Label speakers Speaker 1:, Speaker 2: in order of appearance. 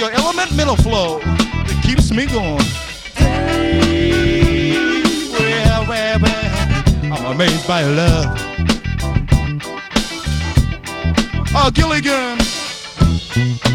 Speaker 1: your elemental flow that keeps me going. Well, I'm amazed by your love. Oh, Gilligan.